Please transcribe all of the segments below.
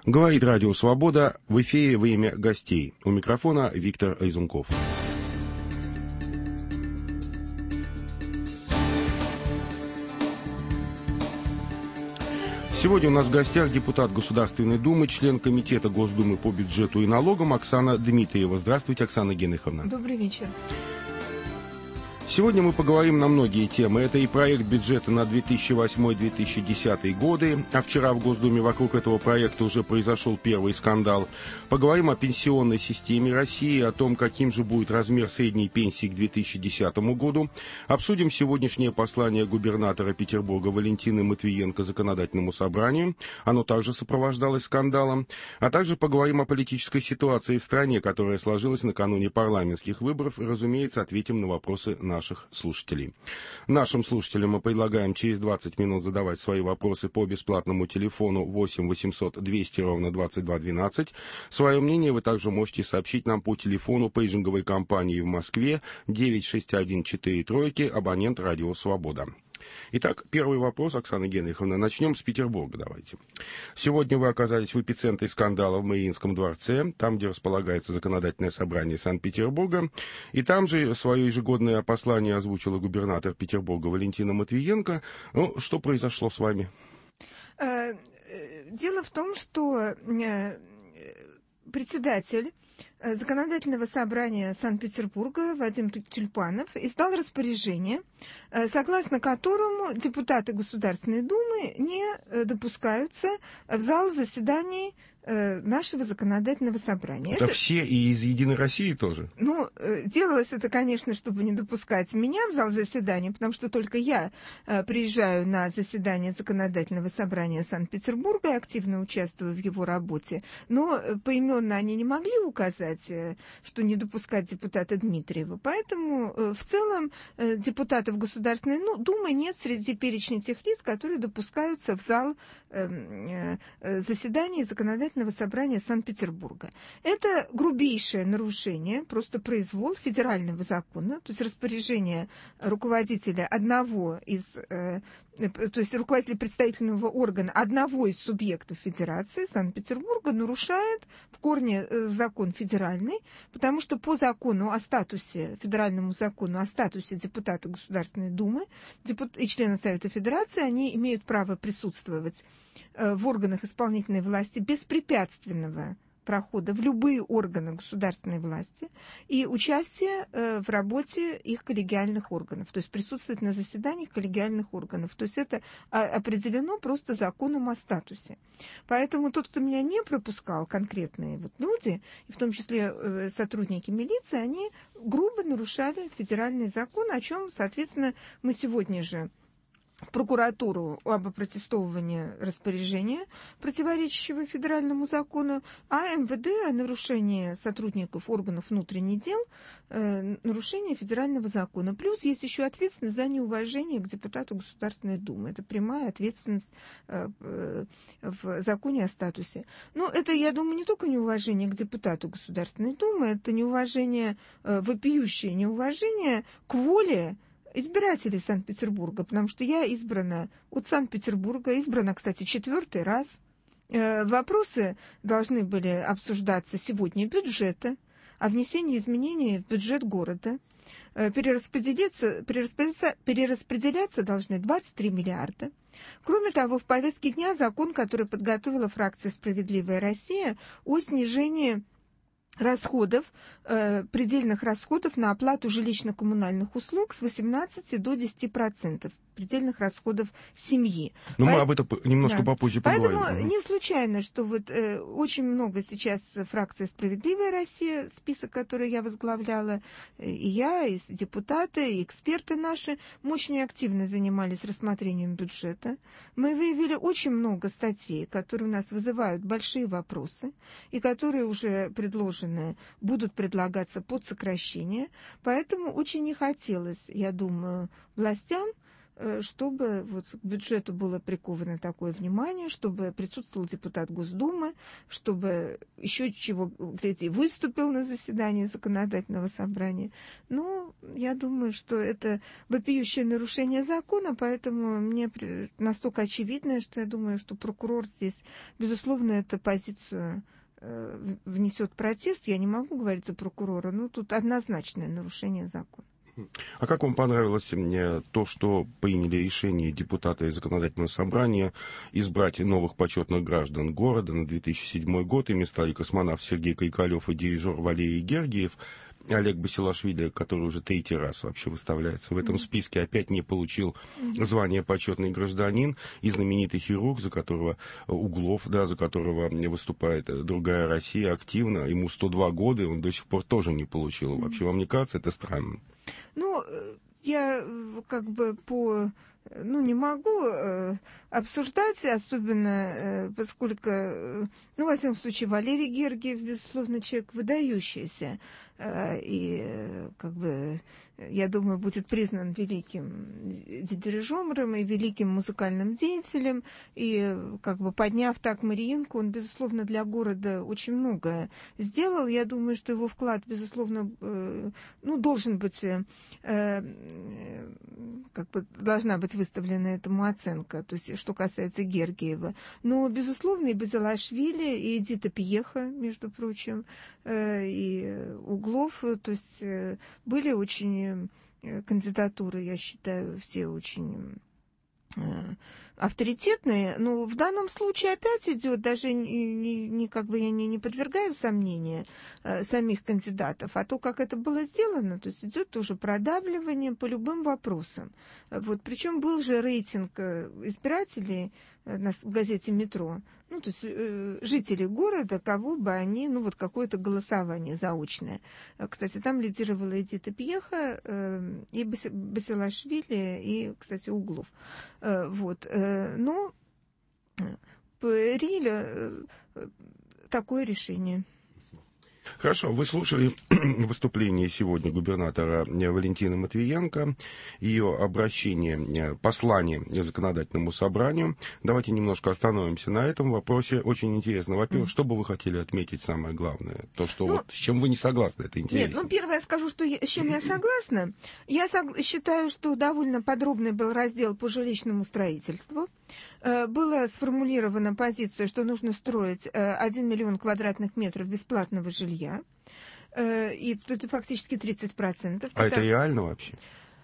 Говорит Радио Свобода, в эфире «Время гостей». У микрофона Виктор Изунков. Сегодня у нас в гостях депутат Государственной Думы, член Комитета Госдумы по бюджету и налогам Оксана Дмитриева. Здравствуйте, Оксана Генриховна. Добрый вечер. Сегодня мы поговорим на многие темы. Это и проект бюджета на 2008-2010 годы, а вчера в Госдуме вокруг этого проекта уже произошел первый скандал. Поговорим о пенсионной системе России, о том, каким же будет размер средней пенсии к 2010 году. Обсудим сегодняшнее послание губернатора Петербурга Валентины Матвиенко законодательному собранию. Оно также сопровождалось скандалом. А также поговорим о политической ситуации в стране, которая сложилась накануне парламентских выборов. И, разумеется, ответим на вопросы наших слушателей. Нашим слушателям мы предлагаем через 20 минут задавать свои вопросы по бесплатному телефону 8 800 200 ровно 2212. Свое мнение вы также можете сообщить нам по телефону пейджинговой компании в Москве 96143, абонент Радио Свобода. Итак, первый вопрос, Оксана Генриховна. Начнем с Петербурга, давайте. Сегодня вы оказались в эпицентре скандала в Мариинском дворце, там, где располагается законодательное собрание Санкт-Петербурга. И там же свое ежегодное послание озвучила губернатор Петербурга Валентина Матвиенко. Ну, что произошло с вами? Дело в том, что председатель Законодательного собрания Санкт-Петербурга Вадим Тюльпанов издал распоряжение, согласно которому депутаты Государственной Думы не допускаются в зал заседаний нашего законодательного собрания. Это все и из «Единой России» тоже? Ну, делалось это, конечно, чтобы не допускать меня в зал заседаний, потому что только я приезжаю на заседание законодательного собрания Санкт-Петербурга, активно участвую в его работе, но поименно они не могли указать, что не допускать депутата Дмитриева. Поэтому в целом депутатов Государственной Думы нет среди перечня тех лиц, которые допускаются в зал заседаний законодательного собрания Санкт-Петербурга. Это грубейшее нарушение, просто произвол федерального закона, то есть распоряжение руководителя одного из, то есть руководителя представительного органа одного из субъектов Федерации Санкт-Петербурга нарушает в корне закон федеральный, потому что по закону о статусе, федеральному закону о статусе депутата Государственной Думы и члена Совета Федерации, они имеют право присутствовать в органах исполнительной власти беспрепятственного прохода в любые органы государственной власти и участие в работе их коллегиальных органов, то есть присутствовать на заседаниях коллегиальных органов. То есть это определено просто законом о статусе. Поэтому тот, кто меня не пропускал, конкретные вот люди, и в том числе сотрудники милиции, они грубо нарушали федеральный закон, о чем, соответственно, мы сегодня же в прокуратуру об опротестовывании распоряжения, противоречащего федеральному закону, а МВД о нарушении сотрудников органов внутренних дел, нарушение федерального закона. Плюс есть еще ответственность за неуважение к депутату Государственной Думы. Это прямая ответственность в законе о статусе. Но это, я думаю, не только неуважение к депутату Государственной Думы, это неуважение, вопиющее неуважение к воле избирателей Санкт-Петербурга, потому что я избрана от Санкт-Петербурга, избрана, кстати, 4-й раз. Вопросы должны были обсуждаться сегодня бюджета, о внесении изменений в бюджет города. Перераспределяться должны 23 миллиарда. Кроме того, в повестке дня закон, который подготовила фракция «Справедливая Россия» о снижении расходов, предельных расходов на оплату жилищно-коммунальных услуг с 18 до 10%. Предельных расходов семьи. Но мы об этом немножко попозже поговорим. Поэтому не случайно, что вот очень много сейчас фракция «Справедливая Россия», список, который я возглавляла, и я, и депутаты, и эксперты наши, мы очень активно занимались рассмотрением бюджета. Мы выявили очень много статей, которые у нас вызывают большие вопросы, и которые уже предложены, будут предлагаться под сокращение. Поэтому очень не хотелось, я думаю, властям чтобы вот к бюджету было приковано такое внимание, чтобы присутствовал депутат Госдумы, чтобы еще чего, гляди, выступил на заседании законодательного собрания. Ну, я думаю, что это вопиющее нарушение закона, поэтому мне настолько очевидно, что я думаю, что прокурор здесь, безусловно, эту позицию внесет протест. Я не могу говорить за прокурора, но тут однозначное нарушение закона. А как вам понравилось то, что приняли решение депутаты законодательного собрания избрать новых почетных граждан города на 2007 год? Ими стали космонавт Сергей Кайкалев и дирижер Валерий Гергиев. Олег Басилашвили, который уже третий раз вообще выставляется в этом списке, опять не получил звание почетный гражданин, и знаменитый хирург, за которого Углов, да, за которого выступает «Другая Россия» активно, ему 102 года, и он до сих пор тоже не получил. Вообще, вам не кажется это странным? Ну, я как бы не могу обсуждать, особенно поскольку, во всяком случае, Валерий Гергиев, безусловно, человек выдающийся, и, как бы, я думаю, будет признан великим дирижером и великим музыкальным деятелем, и, как бы, подняв так Мариинку, он, безусловно, для города очень многое сделал. Я думаю, что его вклад, безусловно, должен быть, как бы, должна быть выставлена этому оценка, то есть, что касается Гергиева. Но, безусловно, и Басилашвили, и Эдита Пьеха, между прочим, и Углов, то есть, были очень кандидатуры, я считаю, все очень авторитетные, но в данном случае опять идет, даже как бы я не подвергаю сомнения самих кандидатов, а то, как это было сделано, то есть идет тоже продавливание по любым вопросам. Вот, причем был же рейтинг избирателей в газете «Метро», то есть жители города, кого бы они, какое-то голосование заочное. Кстати, там лидировала Эдита Пьеха, и Басилашвили, и, кстати, Углов. Вот. Но приняли такое решение. Хорошо, вы слушали выступление сегодня губернатора Валентины Матвиенко, ее обращение, послание законодательному собранию. Давайте немножко остановимся на этом вопросе. Очень интересно. Во-первых, что бы вы хотели отметить самое главное? То, что с чем вы не согласны, это интересно. Нет, первое я скажу, с чем я согласна. Я считаю, что довольно подробный был раздел по жилищному строительству. Была сформулирована позиция, что нужно строить 1 миллион квадратных метров бесплатного жилья. И это фактически 30%. А это реально вообще?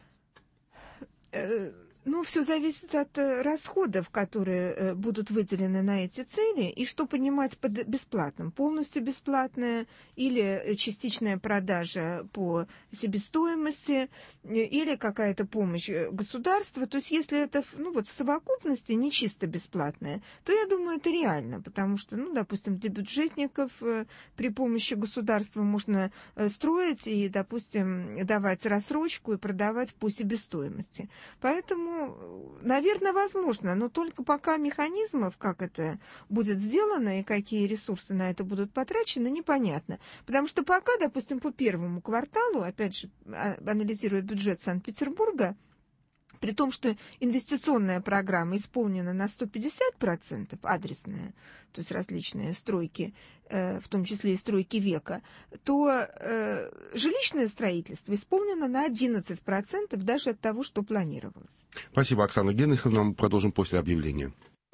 Все зависит от расходов, которые будут выделены на эти цели, и что понимать под бесплатным. Полностью бесплатная или частичная продажа по себестоимости, или какая-то помощь государства. То есть если это в совокупности не чисто бесплатная, то я думаю, это реально, потому что, допустим, для бюджетников при помощи государства можно строить и, допустим, давать рассрочку и продавать по себестоимости. Поэтому, наверное, возможно, но только пока механизмов, как это будет сделано и какие ресурсы на это будут потрачены, непонятно. Потому что пока, допустим, по первому кварталу, опять же, анализируя бюджет Санкт-Петербурга, при том, что инвестиционная программа исполнена на 150%, адресная, то есть различные стройки, в том числе и стройки века, то жилищное строительство исполнено на 11% даже от того, что планировалось. Спасибо, Оксана Генриховна. Мы продолжим после объявления.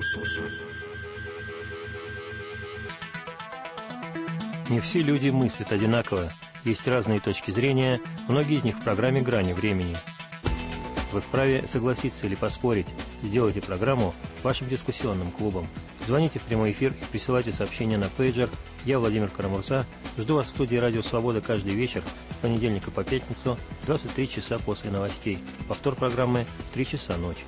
Не все люди мыслят одинаково. Есть разные точки зрения, многие из них в программе «Грани времени». Вы вправе согласиться или поспорить. Сделайте программу вашим дискуссионным клубом. Звоните в прямой эфир и присылайте сообщения на пейджер. Я, Владимир Карамурза, жду вас в студии «Радио Свобода» каждый вечер с понедельника по пятницу, 23 часа после новостей. Повтор программы в 3 часа ночи.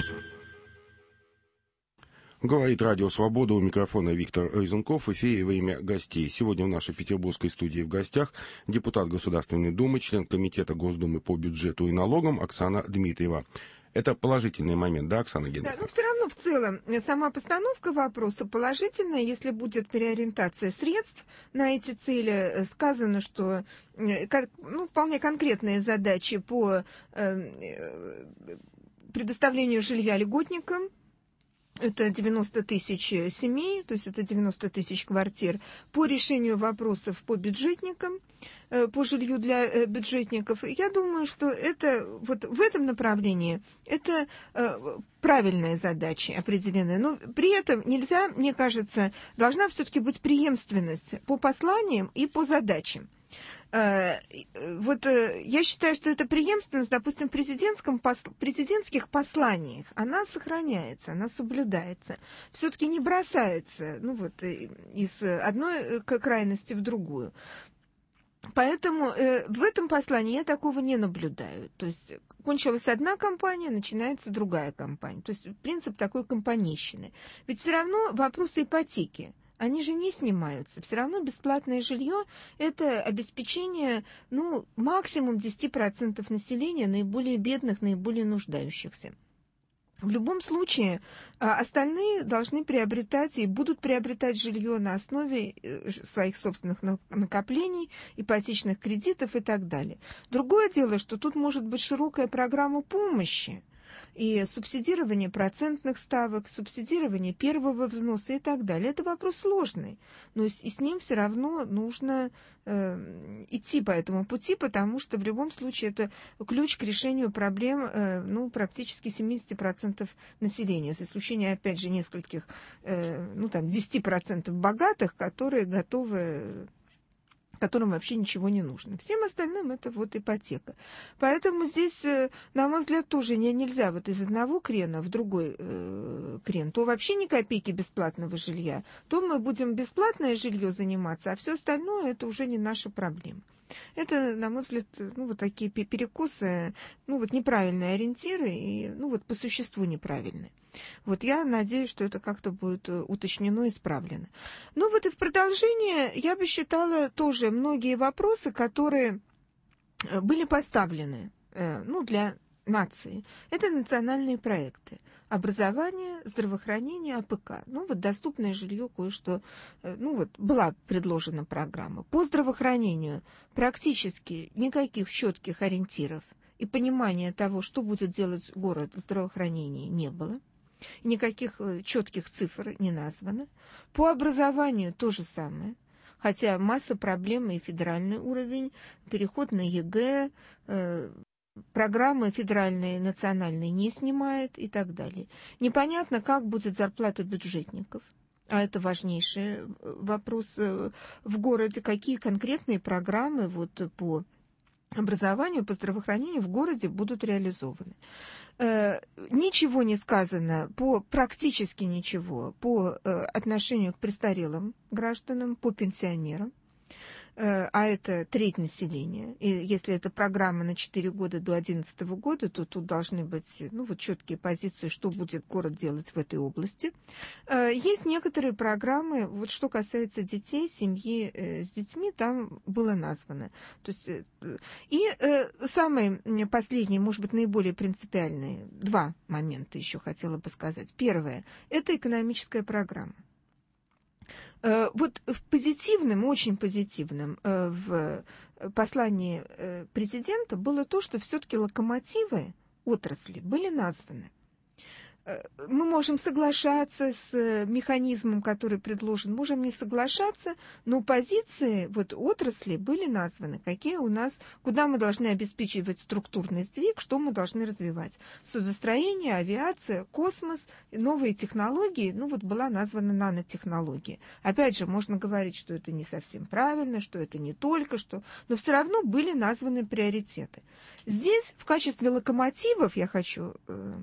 Говорит «Радио Свобода», у микрофона Виктор Рызенков, в эфире «Время гостей». Сегодня в нашей петербургской студии в гостях депутат Государственной Думы, член Комитета Госдумы по бюджету и налогам Оксана Дмитриева. Это положительный момент, да, Оксана Геннадьевна? Да, но все равно в целом сама постановка вопроса положительная, если будет переориентация средств на эти цели. Сказано, что вполне конкретные задачи по предоставлению жилья льготникам. Это 90 тысяч семей, то есть это 90 тысяч квартир, по решению вопросов по бюджетникам, по жилью для бюджетников. Я думаю, что это вот в этом направлении это правильные задачи определены. Но при этом нельзя, мне кажется, должна все-таки быть преемственность по посланиям и по задачам. Вот я считаю, что эта преемственность, допустим, в президентских посланиях, она сохраняется, она соблюдается, все-таки не бросается, ну вот, из одной крайности в другую. Поэтому в этом послании я такого не наблюдаю. То есть кончилась одна кампания, начинается другая кампания. То есть принцип такой компанейщины. Ведь все равно вопросы ипотеки, они же не снимаются. Все равно бесплатное жилье – это обеспечение, ну, максимум 10% населения, наиболее бедных, наиболее нуждающихся. В любом случае, остальные должны приобретать и будут приобретать жилье на основе своих собственных накоплений, ипотечных кредитов и так далее. Другое дело, что тут может быть широкая программа помощи, и субсидирование процентных ставок, субсидирование первого взноса и так далее. Это вопрос сложный, но и с ним все равно нужно идти по этому пути, потому что в любом случае это ключ к решению проблем ну, практически 70% населения, за исключением, опять же, нескольких, ну, там, 10% богатых, которые готовы, которым вообще ничего не нужно. Всем остальным это вот ипотека. Поэтому здесь, на мой взгляд, тоже нельзя вот из одного крена в другой крен. То вообще ни копейки бесплатного жилья, то мы будем бесплатное жилье заниматься, а все остальное это уже не наша проблема. Это, на мой взгляд, ну, вот такие перекосы, ну, вот неправильные ориентиры и, ну, вот по существу неправильные. Вот я надеюсь, что это как-то будет уточнено и исправлено. Ну, вот и в продолжение я бы считала тоже многие вопросы, которые были поставлены, ну, для нации. Это национальные проекты. Образование, здравоохранение, АПК. Ну, вот доступное жилье кое-что, ну, вот была предложена программа. По здравоохранению практически никаких четких ориентиров и понимания того, что будет делать город в здравоохранении, не было. Никаких четких цифр не названо. По образованию то же самое. Хотя масса проблем и федеральный уровень, переход на ЕГЭ, программы федеральные, национальные не снимает и так далее. Непонятно, как будет зарплата бюджетников. А это важнейший вопрос в городе. Какие конкретные программы вот по образованию, по здравоохранению в городе будут реализованы. Ничего не сказано, практически ничего, по отношению к престарелым гражданам, по пенсионерам. А это треть населения. И если это программа на 4 года до 2011 года, то тут должны быть, ну, вот четкие позиции, что будет город делать в этой области. Есть некоторые программы, вот что касается детей, семьи с детьми, там было названо. То есть, и самые последние, может быть, наиболее принципиальные, 2 момента еще хотела бы сказать. Первое – это экономическая программа. Вот в позитивном, очень позитивном в послании президента было то, что все-таки локомотивы отрасли были названы. Мы можем соглашаться с механизмом, который предложен, можем не соглашаться, но позиции вот отрасли были названы, какие у нас, куда мы должны обеспечивать структурный сдвиг, что мы должны развивать. Судостроение, авиация, космос, новые технологии, ну вот была названа нанотехнология. Опять же, можно говорить, что это не совсем правильно, что это не только что, но все равно были названы приоритеты. Здесь в качестве локомотивов я хочу...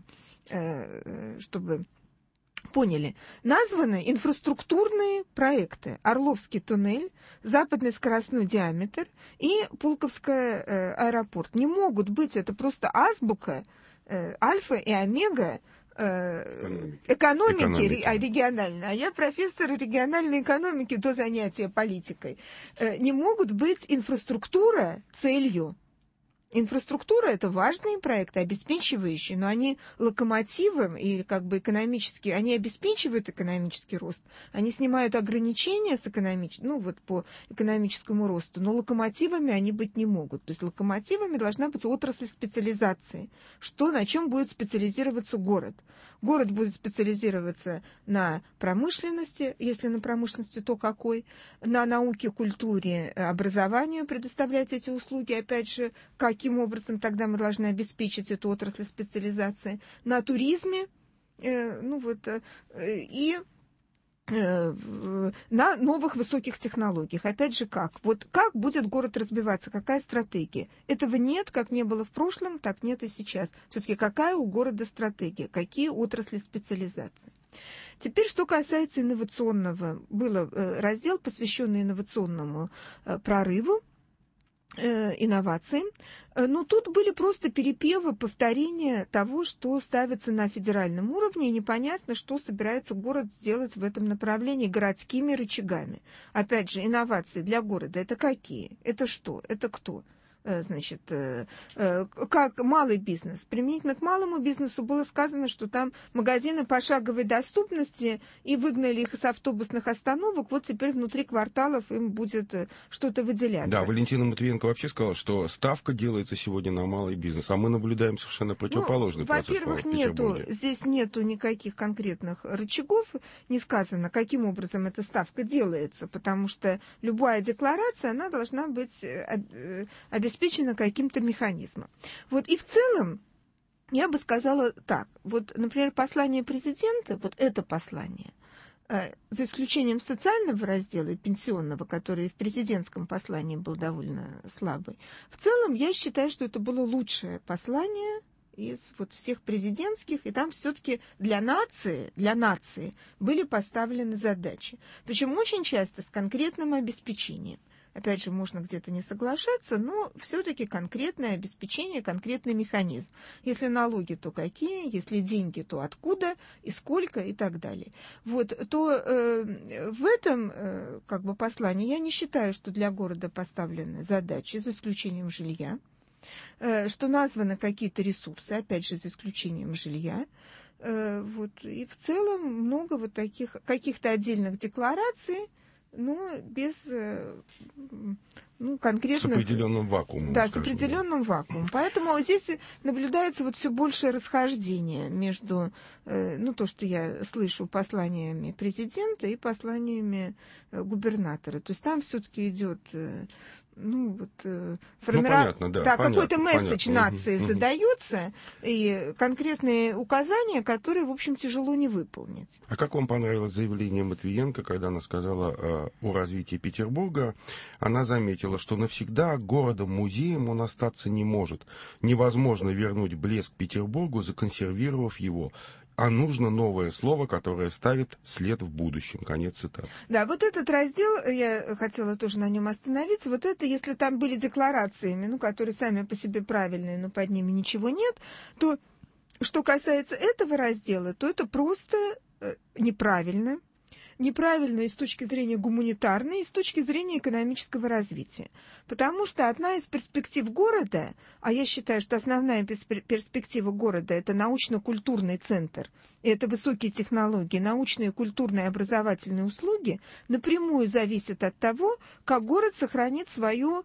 чтобы поняли, названы инфраструктурные проекты. Орловский туннель, Западный скоростной диаметр и Пулковский аэропорт. Не могут быть, это просто азбука, альфа и омега экономики региональной. А я профессор региональной экономики до занятия политикой. Не могут быть инфраструктура целью. Инфраструктура – это важные проекты, обеспечивающие, но они локомотивом и как бы экономически, они обеспечивают экономический рост, они снимают ограничения с по экономическому росту, но локомотивами они быть не могут. То есть локомотивами должна быть отрасль специализации, на чем будет специализироваться город. Город будет специализироваться на промышленности, если на промышленности, то какой, на науке, культуре, образованию предоставлять эти услуги, опять же, каким образом тогда мы должны обеспечить эту отрасль специализации, на туризме, и на новых высоких технологиях. Опять же, как? Вот как будет город развиваться? Какая стратегия? Этого нет, как не было в прошлом, так нет и сейчас. Все-таки какая у города стратегия? Какие отрасли специализации? Теперь, что касается инновационного. Был раздел, посвященный инновационному прорыву, инновациям. Но тут были просто перепевы, повторения того, что ставится на федеральном уровне, и непонятно, что собирается город сделать в этом направлении городскими рычагами. Опять же, инновации для города – это какие? Это что? Это кто? Значит, как малый бизнес. Применительно к малому бизнесу было сказано, что там магазины пошаговой доступности, и выгнали их из автобусных остановок, вот теперь внутри кварталов им будет что-то выделяться. Да, Валентина Матвиенко вообще сказала, что ставка делается сегодня на малый бизнес, а мы наблюдаем совершенно противоположный процесс. Во-первых, здесь нету никаких конкретных рычагов, не сказано, каким образом эта ставка делается, потому что любая декларация, она должна быть обеспечена каким-то механизмом. Вот и в целом, я бы сказала так, вот, например, послание президента, вот это послание, за исключением социального раздела и пенсионного, который в президентском послании был довольно слабый, в целом я считаю, что это было лучшее послание из вот всех президентских, и там все-таки для нации были поставлены задачи. Причем очень часто с конкретным обеспечением. Опять же, можно где-то не соглашаться, но все-таки конкретное обеспечение, конкретный механизм. Если налоги, то какие, если деньги, то откуда и сколько и так далее. Вот, то в этом послании я не считаю, что для города поставлены задачи, за исключением жилья, что названы какие-то ресурсы, опять же, за исключением жилья. И в целом много вот таких каких-то отдельных деклараций, но без конкретных... С определенным вакуумом. Да, с определенным вакуумом. Поэтому здесь наблюдается вот все большее расхождение между, то, что я слышу, посланиями президента и посланиями губернатора. То есть там все-таки идет... какой-то месседж нации задается, и конкретные указания, которые, в общем, тяжело не выполнить. А как вам понравилось заявление Матвиенко, когда она сказала о развитии Петербурга? Она заметила, что навсегда городом-музеем он остаться не может. Невозможно вернуть блеск Петербургу, законсервировав его. А нужно новое слово, которое ставит след в будущем. Конец цитаты. Да, вот этот раздел, я хотела тоже на нем остановиться, вот это, если там были декларациями, которые сами по себе правильные, но под ними ничего нет, то, что касается этого раздела, то это просто неправильно. Неправильно и с точки зрения гуманитарной, и с точки зрения экономического развития. Потому что одна из перспектив города, а я считаю, что основная перспектива города – это научно-культурный центр, это высокие технологии, научные, культурные, образовательные услуги, напрямую зависит от того, как город сохранит свое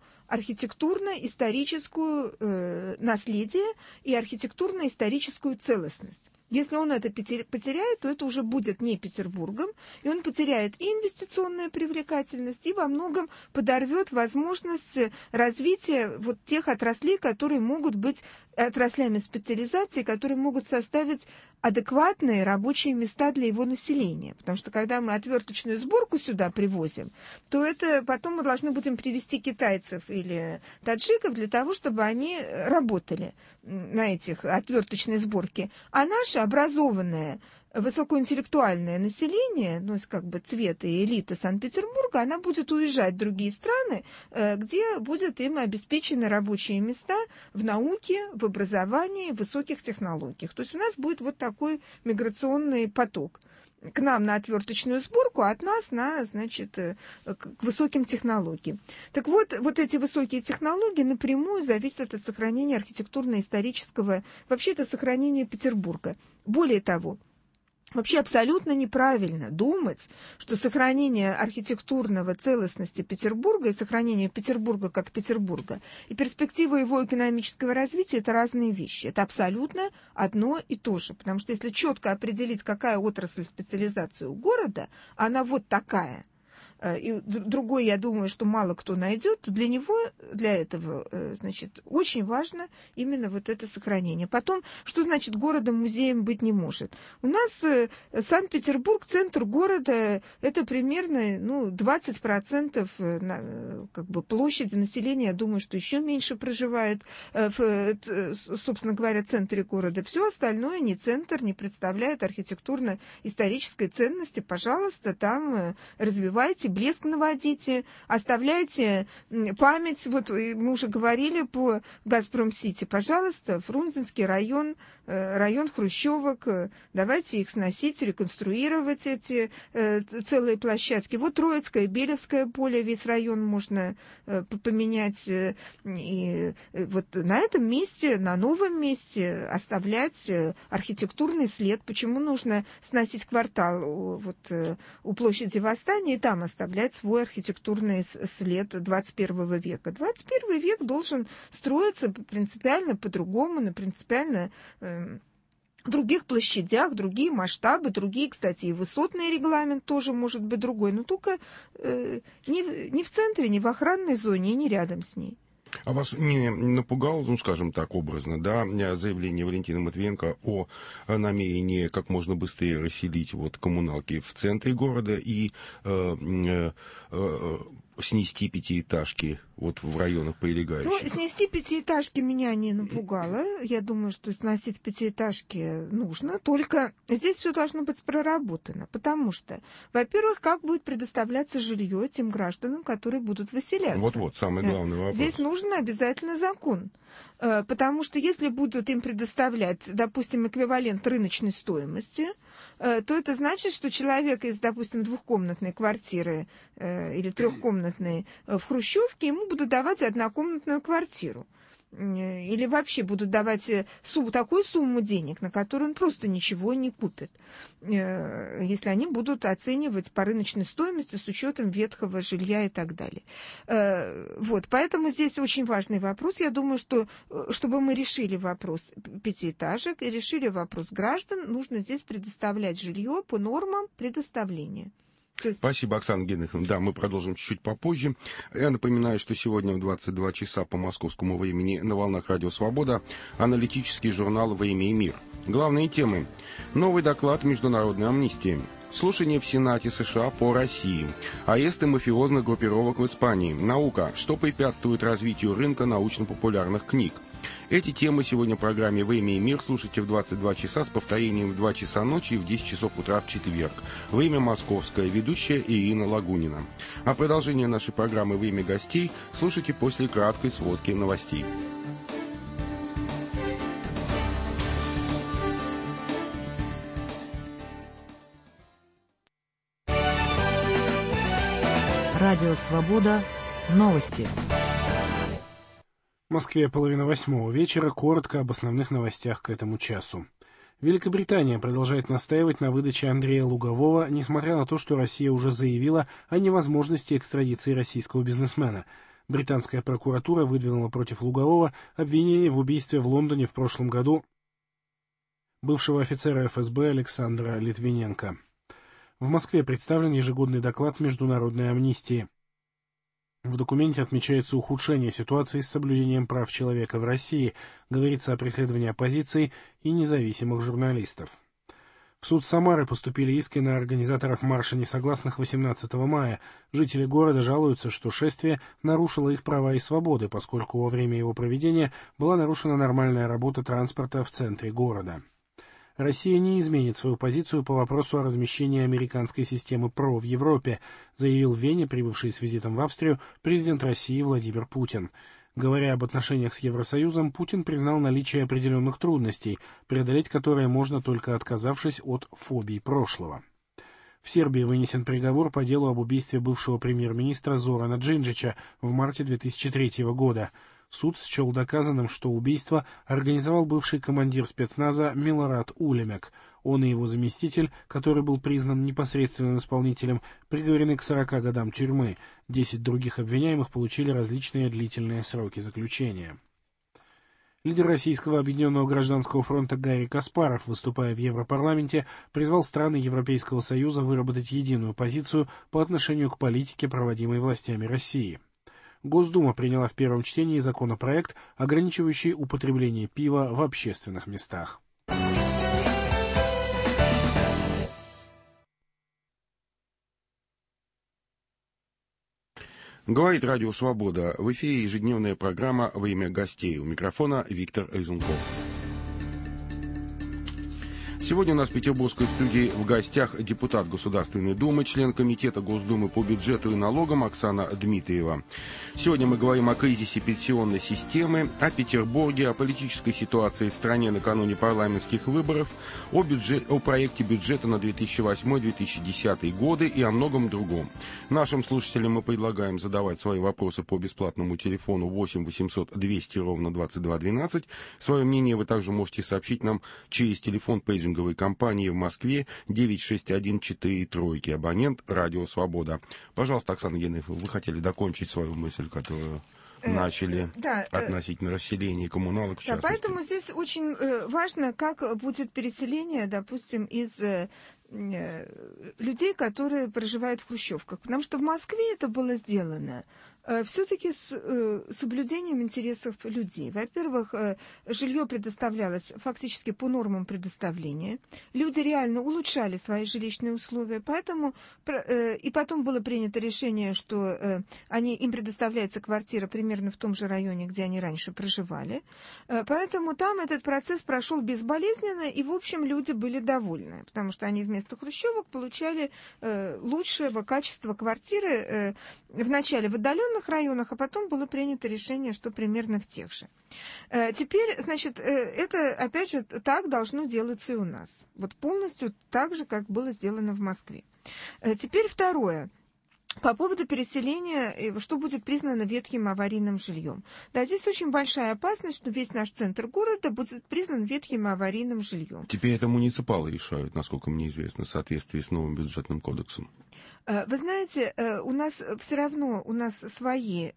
архитектурно-историческое наследие и архитектурно-историческую целостность. Если он это потеряет, то это уже будет не Петербургом, и он потеряет и инвестиционную привлекательность, и во многом подорвет возможность развития вот тех отраслей, которые могут быть отраслями специализации, которые могут составить адекватные рабочие места для его населения. Потому что когда мы отверточную сборку сюда привозим, то это потом мы должны будем привезти китайцев или таджиков для того, чтобы они работали на этих отверточной сборке. А наше образованное высокоинтеллектуальное население, цвета и элита Санкт-Петербурга, она будет уезжать в другие страны, где будут им обеспечены рабочие места в науке, в образовании, в высоких технологиях. То есть у нас будет вот такой миграционный поток. к нам на отверточную сборку, а от нас на, значит, к высоким технологиям. Так вот, вот эти высокие технологии напрямую зависят от сохранения архитектурно-исторического, вообще это сохранение Петербурга. Более того, вообще абсолютно неправильно думать, что сохранение архитектурного целостности Петербурга и сохранение Петербурга как Петербурга и перспектива его экономического развития – это разные вещи. Это абсолютно одно и то же. Потому что если четко определить, какая отрасль специализации у города, она вот такая – и другой, я думаю, что мало кто найдет, для него, для этого, значит, очень важно именно вот это сохранение. Потом, что значит городом-музеем быть не может? У нас Санкт-Петербург, центр города, это примерно 20% как бы, площади населения, я думаю, что еще меньше проживает собственно говоря, в центре города. Все остальное не центр, не представляет архитектурно-исторической ценности. Пожалуйста, там развивайте, блеск наводите, оставляйте память. Вот мы уже говорили по Газпром-Сити. Пожалуйста, Фрунзенский район, район хрущевок, давайте их сносить, реконструировать эти целые площадки. Вот Троицкое, Белевское поле, весь район можно поменять. И вот на этом месте, на новом месте оставлять архитектурный след. Почему нужно сносить квартал вот, у площади Восстания и там оставлять свой архитектурный след 21 века? 21 век должен строиться принципиально по-другому, на принципиально других площадях, другие масштабы, другие, кстати, и высотный регламент тоже может быть другой, но только не в центре, не в охранной зоне и не рядом с ней. А вас не напугало, скажем так, образно, да, заявление Валентины Матвиенко о намерении как можно быстрее расселить вот коммуналки в центре города и снести пятиэтажки вот в районах прилегающих? Снести пятиэтажки меня не напугало. Я думаю, что сносить пятиэтажки нужно. Только здесь все должно быть проработано. Потому что, во-первых, как будет предоставляться жилье тем гражданам, которые будут выселяться? Вот-вот, самый главный вопрос. Здесь нужен обязательно закон. Потому что если будут им предоставлять, допустим, эквивалент рыночной стоимости, то это значит, что человек из, допустим, двухкомнатной квартиры или трехкомнатной в хрущевке, ему будут давать однокомнатную квартиру. Или вообще будут давать такую сумму денег, на которую он просто ничего не купит, если они будут оценивать по рыночной стоимости с учетом ветхого жилья и так далее. Вот, поэтому здесь очень важный вопрос. Я думаю, что чтобы мы решили вопрос пятиэтажек и решили вопрос граждан, нужно здесь предоставлять жилье по нормам предоставления. Спасибо, Оксана Генриховна. Да, мы продолжим чуть-чуть попозже. Я напоминаю, что сегодня в 22 часа по московскому времени на волнах Радио Свобода аналитический журнал «Время и мир». Главные темы. Новый доклад Международной амнистии. Слушание в Сенате США по России. Аресты мафиозных группировок в Испании. Наука. Что препятствует развитию рынка научно-популярных книг. Эти темы сегодня в программе «Время и мир» слушайте в 22 часа с повторением в 2 часа ночи и в 10 часов утра в четверг. Время московское. Ведущая Ирина Лагунина. А продолжение нашей программы «Время гостей» слушайте после краткой сводки новостей. Радио «Свобода». Новости. В Москве 7:30 вечера. Коротко об основных новостях к этому часу. Великобритания продолжает настаивать на выдаче Андрея Лугового, несмотря на то, что Россия уже заявила о невозможности экстрадиции российского бизнесмена. Британская прокуратура выдвинула против Лугового обвинение в убийстве в Лондоне в прошлом году бывшего офицера ФСБ Александра Литвиненко. В Москве представлен ежегодный доклад Международной амнистии. В документе отмечается ухудшение ситуации с соблюдением прав человека в России, говорится о преследовании оппозиции и независимых журналистов. В суд Самары поступили иски на организаторов марша несогласных 18 мая. Жители города жалуются, что шествие нарушило их права и свободы, поскольку во время его проведения была нарушена нормальная работа транспорта в центре города. Россия не изменит свою позицию по вопросу о размещении американской системы ПРО в Европе, заявил в Вене, прибывший с визитом в Австрию, президент России Владимир Путин. Говоря об отношениях с Евросоюзом, Путин признал наличие определенных трудностей, преодолеть которые можно только отказавшись от фобий прошлого. В Сербии вынесен приговор по делу об убийстве бывшего премьер-министра Зорана Джинджича в марте 2003 года. Суд счел доказанным, что убийство организовал бывший командир спецназа Милорад Улемек. Он и его заместитель, который был признан непосредственным исполнителем, приговорены к 40 годам тюрьмы. 10 других обвиняемых получили различные длительные сроки заключения. Лидер Российского объединенного гражданского фронта Гарри Каспаров, выступая в Европарламенте, призвал страны Европейского Союза выработать единую позицию по отношению к политике, проводимой властями России. Госдума приняла в первом чтении законопроект, ограничивающий употребление пива в общественных местах. Говорит Радио Свобода. В эфире ежедневная программа «Время гостей». У микрофона Виктор Резунков. Сегодня у нас в петербургской студии в гостях депутат Государственной Думы, член Комитета Госдумы по бюджету и налогам Оксана Дмитриева. Сегодня мы говорим о кризисе пенсионной системы, о Петербурге, о политической ситуации в стране накануне парламентских выборов, о проекте бюджета на 2008-2010 годы и о многом другом. Нашим слушателям мы предлагаем задавать свои вопросы по бесплатному телефону 8 800 200 ровно 22 12. Свое мнение вы также можете сообщить нам через телефон пейджинга компании в Москве 96143, абонент «Радио Свобода». Пожалуйста, Оксана Геннадьевна, вы хотели докончить свою мысль, которую начали относительно расселения коммуналок, в частности. Да, поэтому здесь очень важно, как будет переселение, допустим, из людей, которые проживают в хрущевках. Потому что в Москве это было сделано все-таки с соблюдением интересов людей. Во-первых, жилье предоставлялось фактически по нормам предоставления. Люди реально улучшали свои жилищные условия, поэтому и потом было принято решение, что им предоставляется квартира примерно в том же районе, где они раньше проживали. Поэтому там этот процесс прошел безболезненно, и, в общем, люди были довольны, потому что они вместо хрущевок получали лучшего качества квартиры вначале в отдаленных районах, а потом было принято решение, что примерно в тех же. Теперь, значит, это, опять же, так должно делаться и у нас. Вот полностью так же, как было сделано в Москве. Теперь второе. По поводу переселения, что будет признано ветхим аварийным жильем. Да, здесь очень большая опасность, что весь наш центр города будет признан ветхим аварийным жильем. Теперь это муниципалы решают, насколько мне известно, в соответствии с новым бюджетным кодексом. Вы знаете, у нас все равно свои...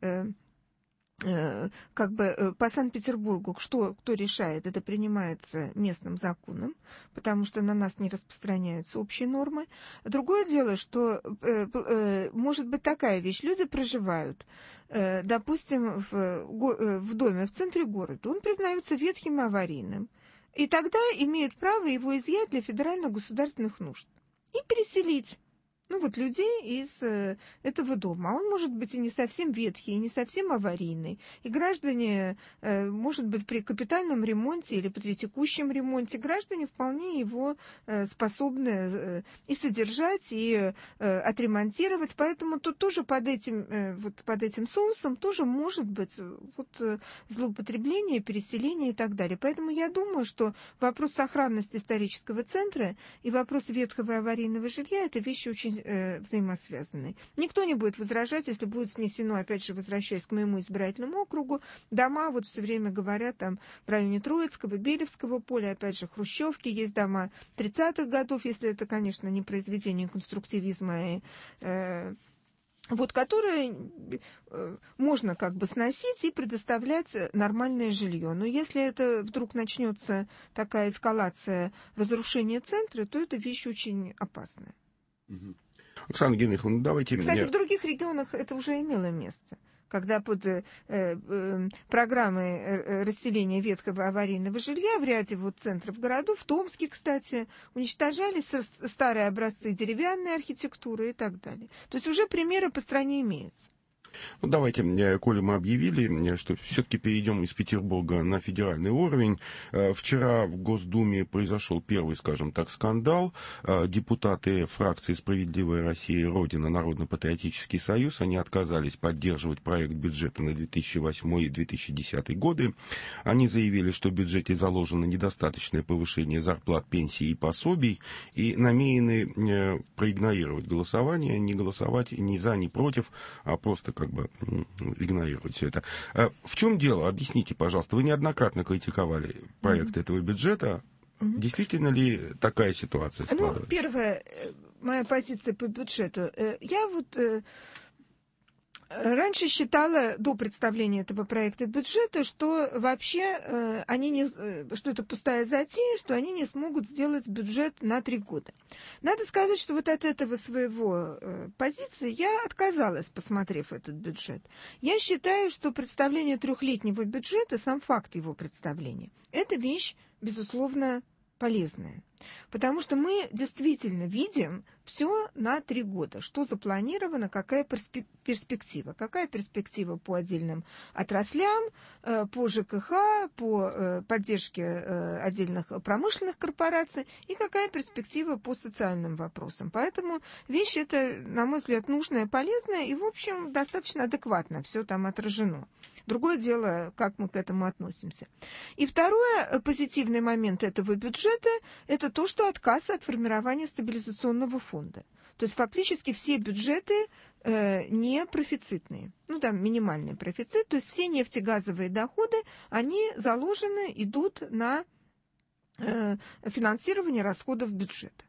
по Санкт-Петербургу, кто решает, это принимается местным законом, потому что на нас не распространяются общие нормы. Другое дело, что может быть такая вещь. Люди проживают, допустим, в доме в центре города. Он признается ветхим и аварийным. И тогда имеют право его изъять для федерально-государственных нужд и переселить. Людей из этого дома. А он может быть и не совсем ветхий, и не совсем аварийный. И граждане, может быть, при капитальном ремонте или при текущем ремонте, граждане вполне его способны и содержать, и отремонтировать. Поэтому тут тоже под этим соусом тоже может быть злоупотребление, переселение и так далее. Поэтому я думаю, что вопрос сохранности исторического центра и вопрос ветхого и аварийного жилья – это вещи очень взаимосвязаны. Никто не будет возражать, если будет снесено, опять же, возвращаясь к моему избирательному округу, дома, все время говорят, там в районе Троицкого, Белевского поля, опять же, хрущевки, есть дома 30-х годов, если это, конечно, не произведение конструктивизма, которые можно сносить и предоставлять нормальное жилье. Но если это вдруг начнется такая эскалация разрушения центра, то это вещь очень опасная. Оксана Геннадьевна, давайте... Кстати, в других регионах это уже имело место, когда под программой расселения ветхого аварийного жилья в ряде центров городов, в Томске, кстати, уничтожались старые образцы деревянной архитектуры и так далее. То есть уже примеры по стране имеются. Ну, давайте, коли мы объявили, что все-таки перейдем из Петербурга на федеральный уровень. Вчера в Госдуме произошел первый, скажем так, скандал. Депутаты фракции «Справедливая Россия» и «Родина», Народно-патриотический союз, они отказались поддерживать проект бюджета на 2008 и 2010 годы. Они заявили, что в бюджете заложено недостаточное повышение зарплат, пенсий и пособий, и намерены проигнорировать голосование, не голосовать ни за, ни против, а просто как бы игнорировать все это. В чем дело? Объясните, пожалуйста. Вы неоднократно критиковали проект этого бюджета. Действительно ли такая ситуация складывается? Ну, первая моя позиция по бюджету. Я раньше считала, до представления этого проекта бюджета, что вообще что это пустая затея, что они не смогут сделать бюджет на 3 года. Надо сказать, что вот от этого своего позиции я отказалась, посмотрев этот бюджет. Я считаю, что представление 3-летнего бюджета, сам факт его представления, это вещь, безусловно, полезная. Потому что мы действительно видим все на 3 года. Что запланировано, какая перспектива. Какая перспектива по отдельным отраслям, по ЖКХ, по поддержке отдельных промышленных корпораций и какая перспектива по социальным вопросам. Поэтому вещь эта, на мой взгляд, нужная, полезная и, в общем, достаточно адекватно все там отражено. Другое дело, как мы к этому относимся. И второй позитивный момент этого бюджета – это то, что отказ от формирования стабилизационного фонда. То есть фактически все бюджеты не профицитные. Ну, там минимальный профицит. То есть все нефтегазовые доходы, они заложены, идут на финансирование расходов бюджета.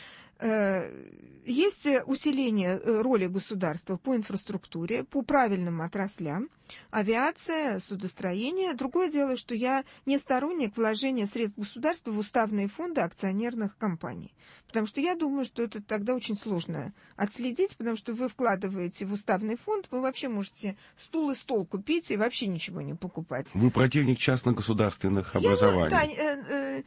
Есть усиление роли государства по инфраструктуре, по правильным отраслям, авиация, судостроение. Другое дело, что я не сторонник вложения средств государства в уставные фонды акционерных компаний. Потому что я думаю, что это тогда очень сложно отследить, потому что вы вкладываете в уставный фонд, вы вообще можете стул и стол купить и вообще ничего не покупать. Вы противник частно-государственных образований.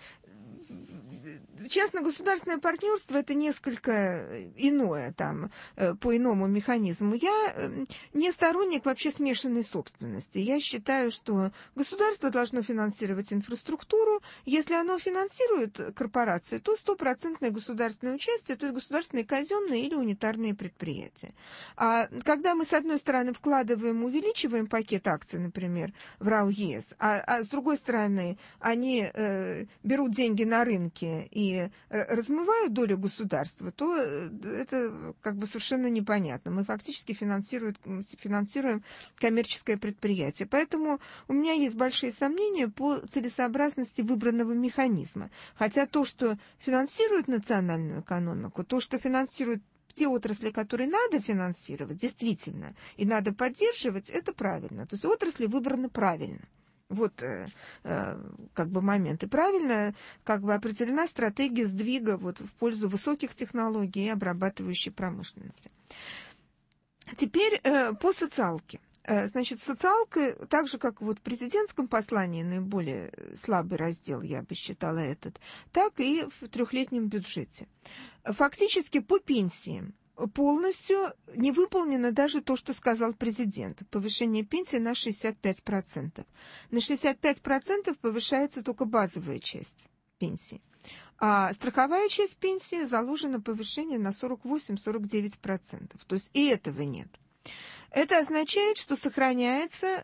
Частно-государственное партнерство – это несколько иное, там, по иному механизму. Я не сторонник вообще смешанной собственности. Я считаю, что государство должно финансировать инфраструктуру. Если оно финансирует корпорации, то 100% государственное участие, то есть государственные казенные или унитарные предприятия. А когда мы, с одной стороны, вкладываем, увеличиваем пакет акций, например, в РАО ЕС, а с другой стороны, они берут деньги на рынке и размывают долю государства, то это как бы совершенно непонятно. Мы фактически финансируем коммерческое предприятие. Поэтому у меня есть большие сомнения по целесообразности выбранного механизма. Хотя то, что финансирует национальную экономику, то, что финансирует те отрасли, которые надо финансировать, действительно, и надо поддерживать, это правильно. То есть отрасли выбраны правильно. Вот как бы момент. И правильно как бы определена стратегия сдвига вот в пользу высоких технологий и обрабатывающей промышленности. Теперь по социалке. Значит, социалка, так же, как вот в президентском послании, наиболее слабый раздел, я бы считала этот, так и в 3-летнем бюджете. Фактически по пенсиям полностью не выполнено даже то, что сказал президент. Повышение пенсии на 65%. На 65% повышается только базовая часть пенсии. А страховая часть пенсии заложено повышение на 48-49%. То есть и этого нет. Это означает, что сохраняется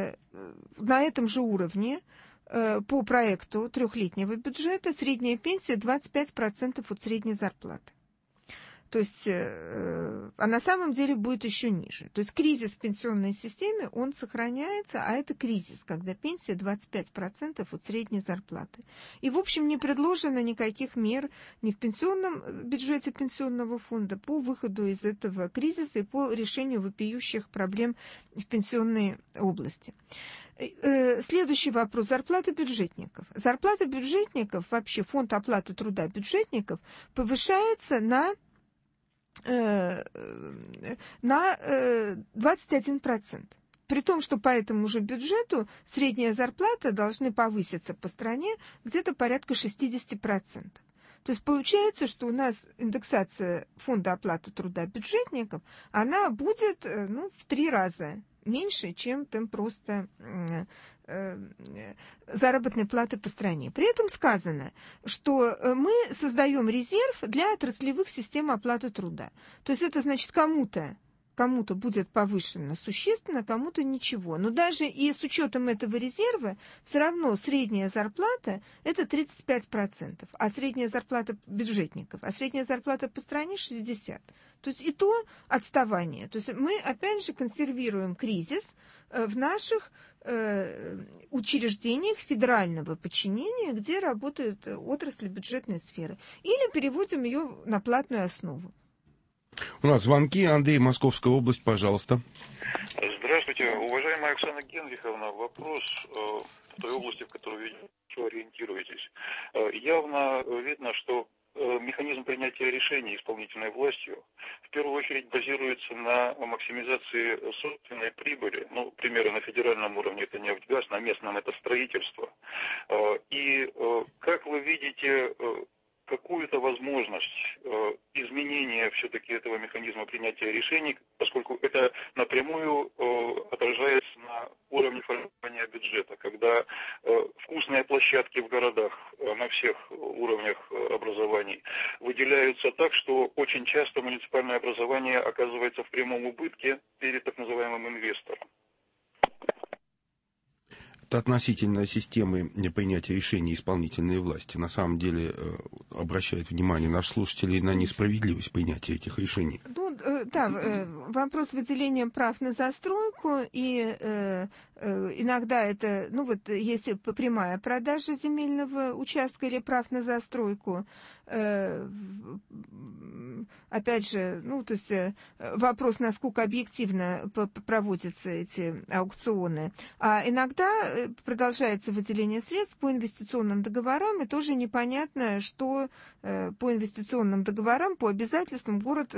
на этом же уровне по проекту 3-летнего бюджета средняя пенсия 25% от средней зарплаты. То есть, а на самом деле будет еще ниже. То есть кризис в пенсионной системе, он сохраняется, а это кризис, когда пенсия 25% от средней зарплаты. И, в общем, не предложено никаких мер ни в пенсионном бюджете пенсионного фонда по выходу из этого кризиса и по решению вопиющих проблем в пенсионной области. Следующий вопрос. Зарплаты бюджетников. Зарплата бюджетников, вообще фонд оплаты труда бюджетников повышается на 21%. При том, что по этому же бюджету средняя зарплата должны повыситься по стране где-то порядка 60%. То есть получается, что у нас индексация фонда оплаты труда бюджетников, она будет в 3 раза меньше, чем темп роста заработной платы по стране. При этом сказано, что мы создаем резерв для отраслевых систем оплаты труда. То есть это значит кому-то будет повышено существенно, кому-то ничего. Но даже и с учетом этого резерва, все равно средняя зарплата – это 35%, а средняя зарплата бюджетников, а средняя зарплата по стране – 60%. То есть и то отставание. То есть мы, опять же, консервируем кризис в наших учреждениях федерального подчинения, где работают отрасли бюджетной сферы. Или переводим ее на платную основу. У нас звонки. Андрей, Московская область, пожалуйста. Здравствуйте, уважаемая Оксана Генриховна. Вопрос в той области, в которой вы ориентируетесь. Явно видно, что механизм принятия решений исполнительной властью в первую очередь базируется на максимизации собственной прибыли. Примеры на федеральном уровне это нефть-газ, на местном это строительство. И как вы видите какую-то возможность изменения все-таки этого механизма принятия решений, поскольку это напрямую отражается на уровне формирования бюджета, когда вкусные площадки в городах на всех уровнях образований выделяются так, что очень часто муниципальное образование оказывается в прямом убытке перед так называемым инвестором. Это относительно системы принятия решений исполнительной власти. На самом деле обращает внимание наших слушателей на несправедливость принятия этих решений. Вопрос выделения прав на застройку, и иногда это, если прямая продажа земельного участка или прав на застройку, опять же, вопрос, насколько объективно проводятся эти аукционы. А иногда продолжается выделение средств по инвестиционным договорам, и тоже непонятно, что по инвестиционным договорам, по обязательствам город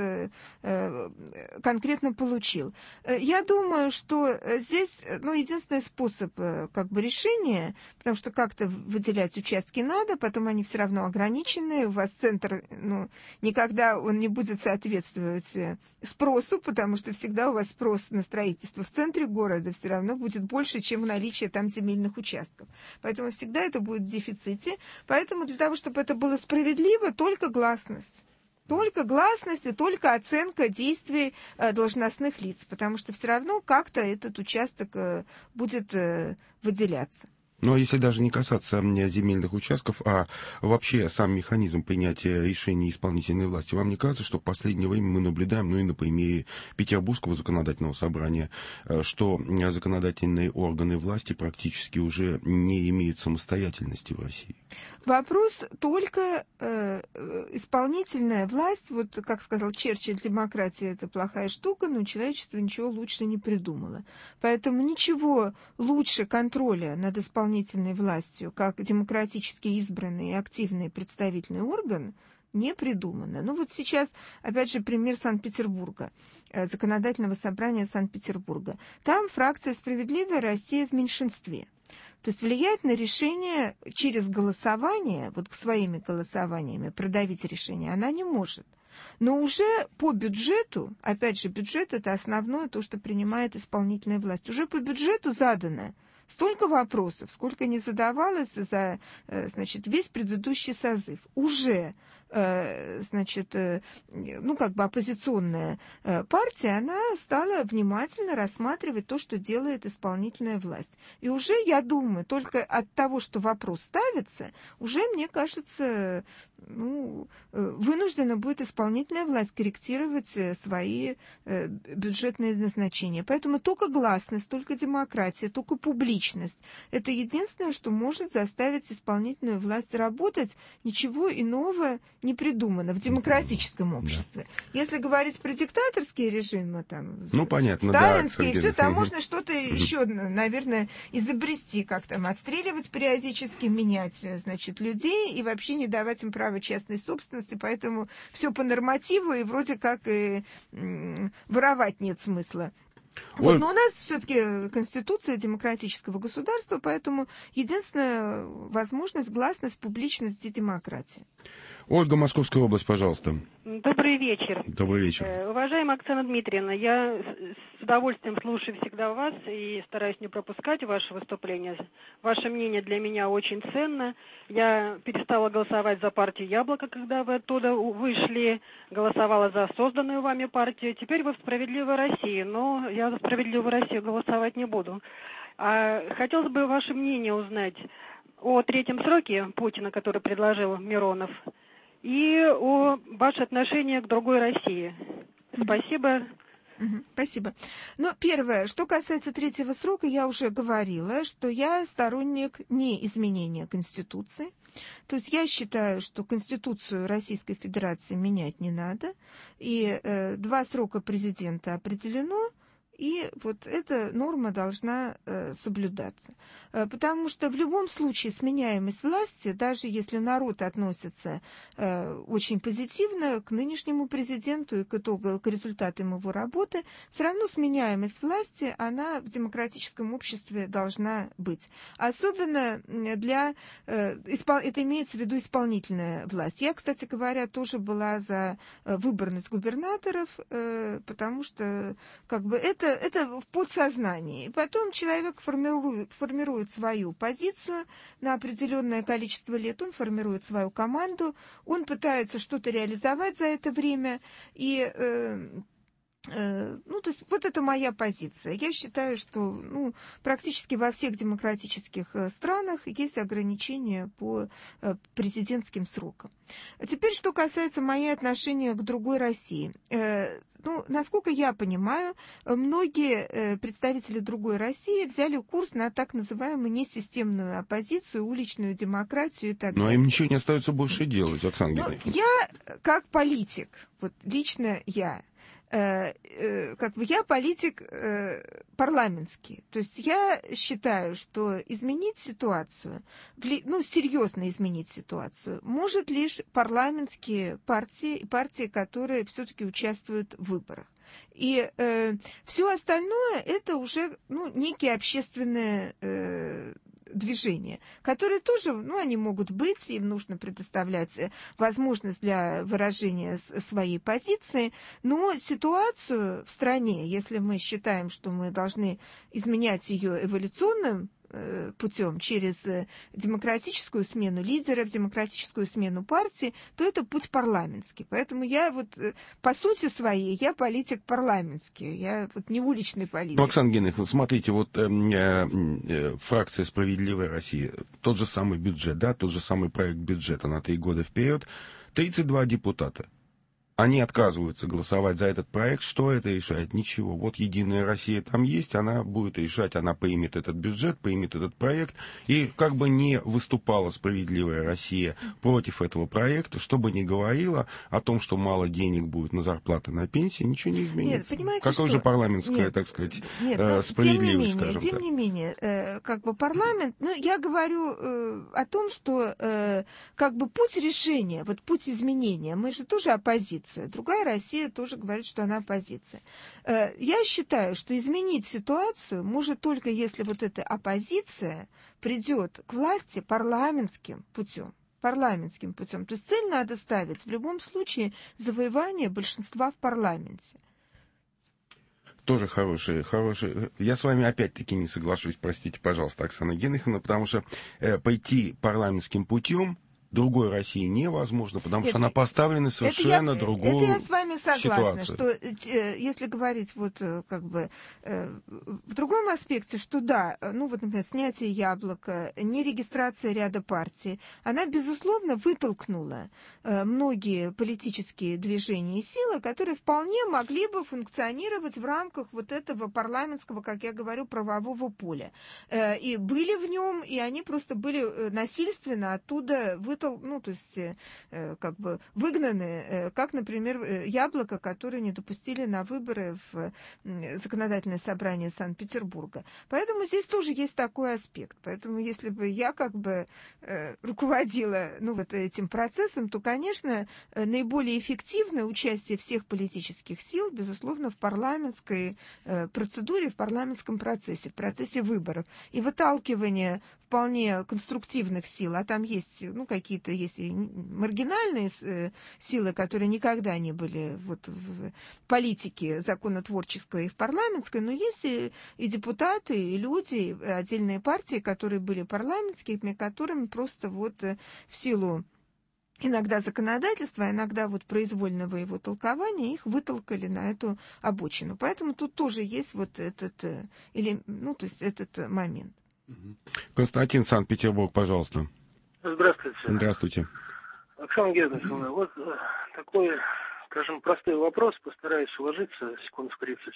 конкретно получил. Я думаю, что здесь, единственный способ решения, потому что как-то выделять участки надо, потом они все равно ограничены, у вас центр, никогда он не будет соответствовать спросу, потому что всегда у вас спрос на строительство в центре города все равно будет больше, чем в наличии там земельных участков. Поэтому всегда это будет в дефиците. Поэтому для того, чтобы это было справедливо, только гласность. Только гласность и только оценка действий должностных лиц, потому что все равно как-то этот участок будет выделяться. Но если даже не касаться земельных участков, а вообще сам механизм принятия решений исполнительной власти, вам не кажется, что в последнее время мы наблюдаем, и на примере Петербургского законодательного собрания, что законодательные органы власти практически уже не имеют самостоятельности в России? Вопрос только исполнительная власть, как сказал Черчилль, демократия – это плохая штука, но человечество ничего лучше не придумало. Поэтому ничего лучше контроля над исполнительной властью, как демократически избранный и активный представительный орган, не придумано. Сейчас, опять же, пример Санкт-Петербурга, законодательного собрания Санкт-Петербурга. Там фракция «Справедливая Россия» в меньшинстве. То есть влиять на решение через голосование, своими голосованиями продавить решение она не может. Но уже по бюджету, опять же, бюджет – это основное то, что принимает исполнительная власть, уже по бюджету задано столько вопросов, сколько не задавалось за весь предыдущий созыв. Уже оппозиционная партия, она стала внимательно рассматривать то, что делает исполнительная власть. И уже, я думаю, только от того, что вопрос ставится, уже, мне кажется, вынуждена будет исполнительная власть корректировать свои бюджетные назначения. Поэтому только гласность, только демократия, только публичность – это единственное, что может заставить исполнительную власть работать. Ничего иного не придумано в демократическом обществе. Если говорить про диктаторские режимы, понятно, сталинские, все, там можно что-то еще, наверное, изобрести, как отстреливать периодически, менять, людей и вообще не давать им права частной собственности, поэтому все по нормативу, и вроде как и воровать нет смысла. Но у нас все-таки конституция демократического государства, поэтому единственная возможность — гласность, публичность и демократия. Ольга, Московская область, пожалуйста. Добрый вечер. Добрый вечер. Уважаемая Оксана Дмитриевна, я с удовольствием слушаю всегда вас и стараюсь не пропускать ваши выступления. Ваше мнение для меня очень ценно. Я перестала голосовать за партию «Яблоко», когда вы оттуда вышли, голосовала за созданную вами партию. Теперь вы в «Справедливой России», но я за «Справедливую Россию» голосовать не буду. Хотелось бы ваше мнение узнать о третьем сроке Путина, который предложил Миронов, и о ваше отношение к другой России. Спасибо. Спасибо. Но первое, что касается третьего срока, я уже говорила, что я сторонник не изменения Конституции. То есть я считаю, что Конституцию Российской Федерации менять не надо, и 2 срока президента определено, и вот эта норма должна соблюдаться. Потому что в любом случае сменяемость власти, даже если народ относится очень позитивно к нынешнему президенту и к результатам его работы, все равно сменяемость власти, она в демократическом обществе должна быть. Особенно это имеется в виду исполнительная власть. Я, кстати говоря, тоже была за выборность губернаторов, потому что это в подсознании. И потом человек формирует свою позицию на определенное количество лет, он формирует свою команду, он пытается что-то реализовать за это время, и то есть вот это моя позиция. Я считаю, что практически во всех демократических странах есть ограничения по президентским срокам. А теперь, что касается моего отношения к другой России. Насколько я понимаю, многие представители другой России взяли курс на так называемую несистемную оппозицию, уличную демократию и так далее. Но им ничего не остается больше делать, Оксана Генриховна. Я, как политик, вот лично я политик парламентский. То есть я считаю, что изменить ситуацию, серьезно изменить ситуацию, может лишь парламентские партии, которые все-таки участвуют в выборах. И все остальное это уже некие общественные движения, которые тоже, они могут быть, им нужно предоставлять возможность для выражения своей позиции, но ситуацию в стране, если мы считаем, что мы должны изменять ее эволюционным путем через демократическую смену лидеров, демократическую смену партии, то это путь парламентский. Поэтому я по сути своей, я политик парламентский, я не уличный политик. Оксана Генриховна, смотрите, фракция «Справедливая Россия», тот же самый бюджет, тот же самый проект бюджета на 3 года вперед, 32 депутата. Они отказываются голосовать за этот проект. Что это решает? Ничего. Вот «Единая Россия» там есть, она будет решать, она примет этот бюджет, примет этот проект. И как бы не выступала «Справедливая Россия» против этого проекта, что бы ни говорила о том, что мало денег будет на зарплаты, на пенсии, ничего не изменится. Нет, понимаете, какая же парламентская, так сказать, справедливость, скажем так. Тем не менее, парламент, я говорю о том, что путь решения, путь изменения, мы же тоже оппозиция. Другая Россия тоже говорит, что она оппозиция. Я считаю, что изменить ситуацию может только если эта оппозиция придет к власти парламентским путем. То есть цель надо ставить в любом случае завоевание большинства в парламенте. Тоже хороший. Я с вами опять-таки не соглашусь, простите, пожалуйста, Оксана Генриховна, потому что пойти парламентским путем другой России невозможно, потому что она поставлена в совершенно другую ситуацию. Это я с вами согласна, что если говорить в другом аспекте, что например, снятие яблока, нерегистрация ряда партий, она, безусловно, вытолкнула многие политические движения и силы, которые вполне могли бы функционировать в рамках этого парламентского, как я говорю, правового поля. И были в нем, и они просто были насильственно оттуда выгнаны, как, например, «Яблоко», которые не допустили на выборы в законодательное собрание Санкт-Петербурга. Поэтому здесь тоже есть такой аспект. Поэтому если бы я руководила этим процессом, то, конечно, наиболее эффективное участие всех политических сил, безусловно, в парламентской процедуре, в парламентском процессе, в процессе выборов. И выталкивание в вполне конструктивных сил, а там есть, какие-то есть и маргинальные силы, которые никогда не были вот в политике законотворческой и в парламентской, но есть и депутаты, и люди, и отдельные партии, которые были парламентскими, которыми просто вот в силу иногда законодательства, а иногда вот произвольного его толкования их вытолкали на эту обочину. Поэтому тут тоже есть вот этот, этот момент. Константин, Санкт-Петербург, пожалуйста. Здравствуйте. Здравствуйте. Оксана Германовна, вот такой, скажем, простой вопрос, постараюсь уложиться секунд в 30.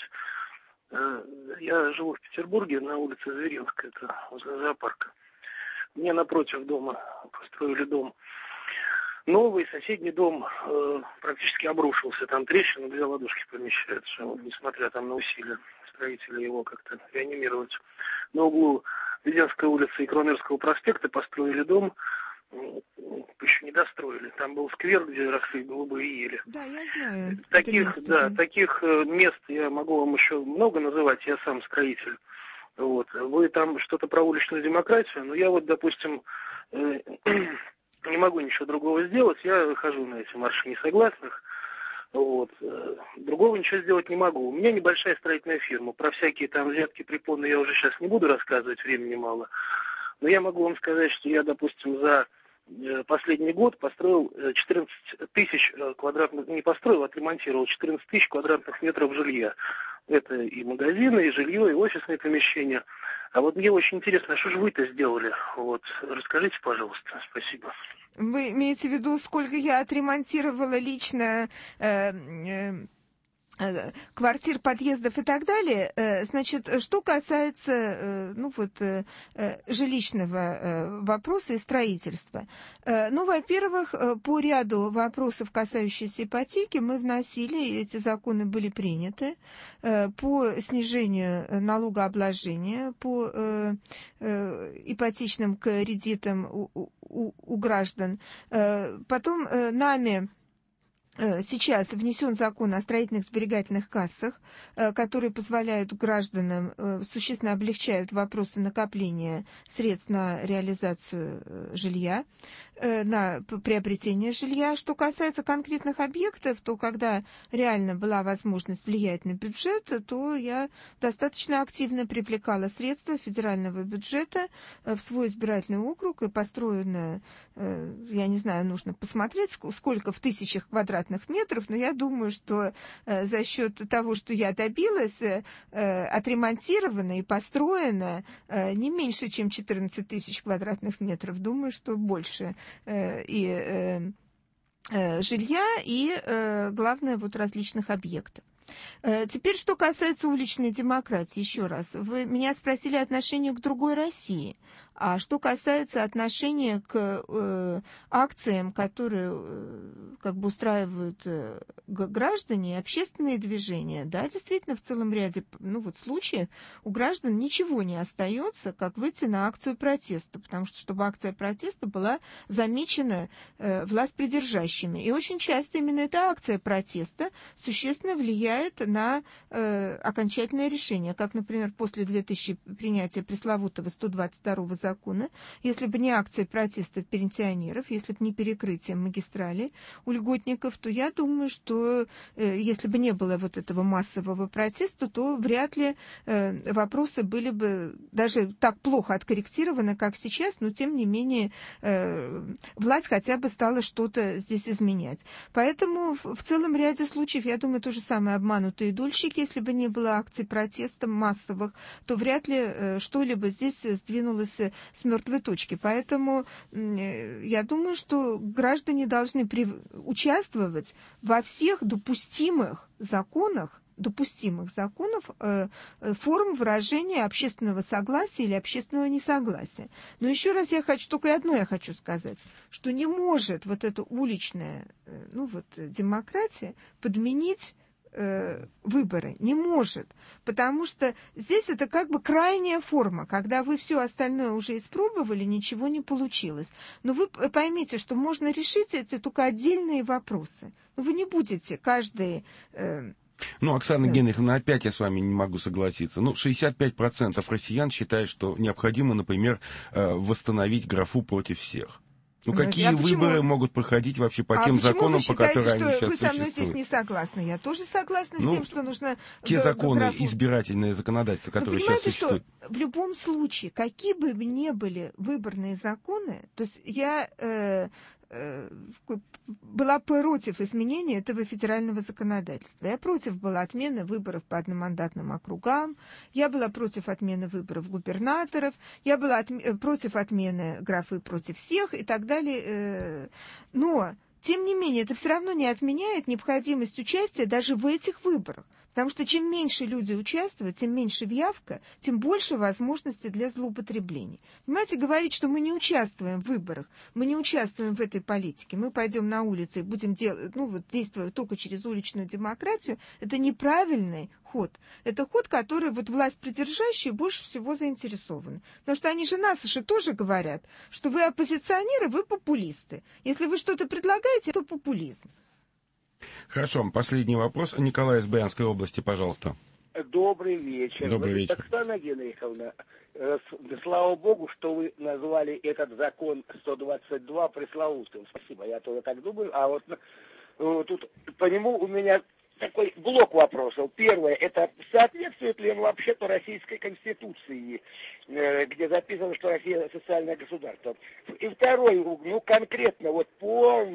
Я живу в Петербурге на улице Зверинская, это возле зоопарка. Мне напротив дома построили дом. Новый соседний дом практически обрушился, там трещины, 2 ладошки помещаются, вот, несмотря там на усилия строителей его как-то реанимировать. На углу Веденской улицы и Кронерского проспекта построили дом, еще не достроили. Там был сквер, где росли голубые ели. Да, я знаю. Таких мест я могу вам еще много называть, я сам строитель. Вот. Вы там что-то про уличную демократию, но я вот, допустим, не могу ничего другого сделать, я хожу на эти марши несогласных, вот. Другого ничего сделать не могу. У меня небольшая строительная фирма, про всякие там взятки, препоны я уже сейчас не буду рассказывать, времени мало, но я могу вам сказать, что я, допустим, за последний год построил 14 тысяч квадратных, не построил, отремонтировал 14 тысяч квадратных метров жилья. Это и магазины, и жилье, и офисные помещения. А вот мне очень интересно, что же вы-то сделали? Вот, расскажите, пожалуйста. Спасибо. Вы имеете в виду, сколько я отремонтировала лично квартир, подъездов и так далее? Значит, что касается жилищного вопроса и строительства. Во-первых, по ряду вопросов, касающихся ипотеки, мы вносили, эти законы были приняты, по снижению налогообложения, по ипотечным кредитам у граждан. Потом нами сейчас внесен закон о строительных сберегательных кассах, которые позволяют гражданам, существенно облегчают вопросы накопления средств на реализацию жилья, на приобретение жилья. Что касается конкретных объектов, то когда реально была возможность влиять на бюджет, то я достаточно активно привлекала средства федерального бюджета в свой избирательный округ, и построено, я не знаю, нужно посмотреть, сколько в тысячах квадратных метров, но я думаю, что за счет того, что я добилась, отремонтировано и построено не меньше, чем 14 тысяч квадратных метров, думаю, что больше, и жилья, и, главное, вот различных объектов. Теперь, что касается уличной демократии, еще раз, вы меня спросили отношение к другой России. А что касается отношения к акциям, которые устраивают граждане, общественные движения, да, действительно, в целом ряде случаев у граждан ничего не остается, как выйти на акцию протеста, потому что, чтобы акция протеста была замечена властьпридержащими. И очень часто именно эта акция протеста существенно влияет на окончательное решение, как, например, после принятия пресловутого 122-го закона, если бы не акция протеста пенсионеров, если бы не перекрытие магистрали у льготников, то я думаю, что если бы не было вот этого массового протеста, то вряд ли вопросы были бы даже так плохо откорректированы, как сейчас, но тем не менее власть хотя бы стала что-то здесь изменять. Поэтому в целом ряде случаев, я думаю, то же самое обманутые дольщики, если бы не было акций протеста массовых, то вряд ли что-либо здесь сдвинулось с мертвой точки. Поэтому я думаю, что граждане должны участвовать во всех допустимых законов, форм выражения общественного согласия или общественного несогласия. Но еще раз я хочу сказать, что не может вот эта уличная демократия подменить выборы. Не может. Потому что здесь это как бы крайняя форма, когда вы все остальное уже испробовали, ничего не получилось. Но вы поймите, что можно решить эти только отдельные вопросы. Вы не будете каждый Ну, Оксана Генриховна, опять я с вами не могу согласиться. 65% россиян считают, что необходимо, например, восстановить графу «против всех». Какие выборы могут проходить вообще по тем законам, по которым они сейчас существуют? Вы со мной здесь не согласны? Я тоже согласна с тем, что нужно... Те законы, избирательное законодательство, которые сейчас существуют. Что в любом случае, какие бы ни были выборные законы, то есть я была против изменения этого федерального законодательства. Я против была отмены выборов по одномандатным округам, я была против отмены выборов губернаторов, я была против отмены графы «против всех» и так далее. Но, тем не менее, это все равно не отменяет необходимость участия даже в этих выборах. Потому что чем меньше люди участвуют, тем меньше явка, тем больше возможностей для злоупотреблений. Понимаете, говорить, что мы не участвуем в выборах, мы не участвуем в этой политике, мы пойдем на улицы и будем действовать только через уличную демократию, это неправильный ход. Это ход, который власть придержащие больше всего заинтересованы. Потому что они же нас еще тоже говорят, что вы оппозиционеры, вы популисты. Если вы что-то предлагаете, это популизм. Хорошо, последний вопрос. Николай из Брянской области, пожалуйста. Добрый вечер. Добрый вечер. Оксана Генриховна, слава богу, что вы назвали этот закон 122 пресловутым. Спасибо, я тоже так думаю. А тут по нему у меня такой блок вопросов. Первое, это соответствует ли он вообще-то российской конституции, где записано, что Россия социальное государство. И второй, конкретно по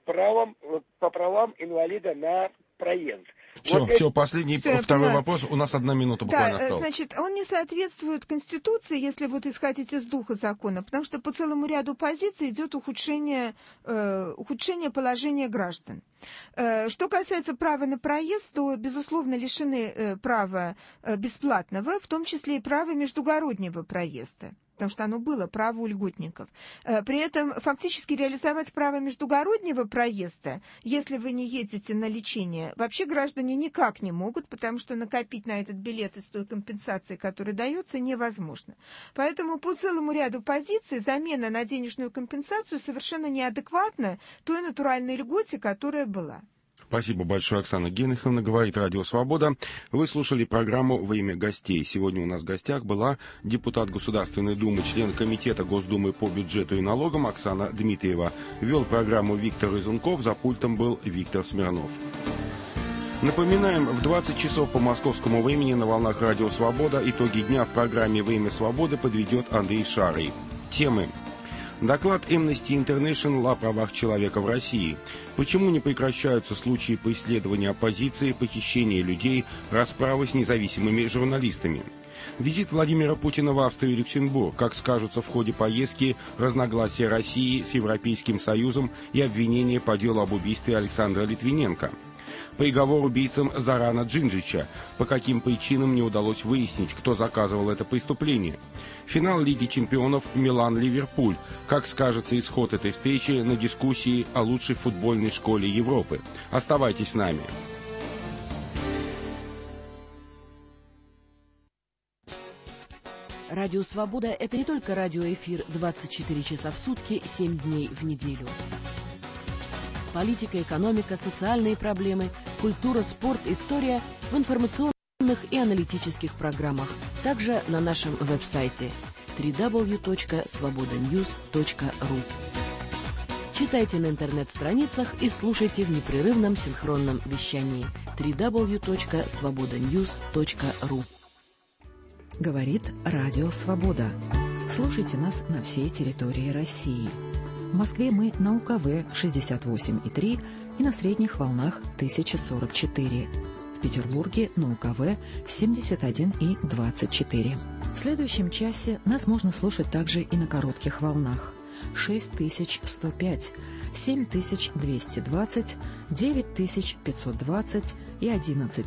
правам инвалида на проезд. Все, последний, второй вопрос. У нас 1 минута буквально осталась. Значит, он не соответствует Конституции, если исходить из духа закона, потому что по целому ряду позиций идет ухудшение положения граждан. Что касается права на проезд, то, безусловно, лишены права бесплатного, в том числе и права междугороднего проезда. Потому что оно было право у льготников. При этом фактически реализовать право междугороднего проезда, если вы не едете на лечение, вообще граждане никак не могут, потому что накопить на этот билет из той компенсации, которая дается, невозможно. Поэтому по целому ряду позиций замена на денежную компенсацию совершенно неадекватна той натуральной льготе, которая была. Спасибо большое, Оксана Генриховна. Говорит Радио Свобода. Вы слушали программу «Во имя гостей». Сегодня у нас в гостях была депутат Государственной Думы, член Комитета Госдумы по бюджету и налогам Оксана Дмитриева. Вел программу Виктор Изунков, за пультом был Виктор Смирнов. Напоминаем, в 20 часов по московскому времени на волнах Радио Свобода итоги дня в программе «Во имя свободы» подведет Андрей Шарий. Темы. Доклад Amnesty International о правах человека в России. Почему не прекращаются случаи преследования оппозиции, похищения людей, расправы с независимыми журналистами? Визит Владимира Путина в Австрию и Люксембург. Как скажутся в ходе поездки разногласия России с Европейским Союзом и обвинения по делу об убийстве Александра Литвиненко? Приговор убийцам Зорана Джинджича. По каким причинам не удалось выяснить, кто заказывал это преступление? Финал Лиги чемпионов Милан-Ливерпуль. Как скажется исход этой встречи на дискуссии о лучшей футбольной школе Европы? Оставайтесь с нами. Радио «Свобода» — это не только радиоэфир 24 часа в сутки, 7 дней в неделю. Политика, экономика, социальные проблемы, культура, спорт, история в информационных и аналитических программах. Также на нашем веб-сайте www.svobodanews.ru. Читайте на интернет-страницах и слушайте в непрерывном синхронном вещании www.svobodanews.ru. Говорит Радио Свобода. Слушайте нас на всей территории России. В Москве мы на УКВ 68,3 и на средних волнах 1044. В Петербурге на УКВ 71,24. В следующем часе нас можно слушать также и на коротких волнах 6105, 7220, 9520 и 11